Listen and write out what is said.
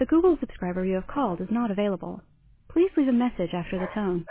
The Google subscriber you have called is not available. Please leave a message after the tone.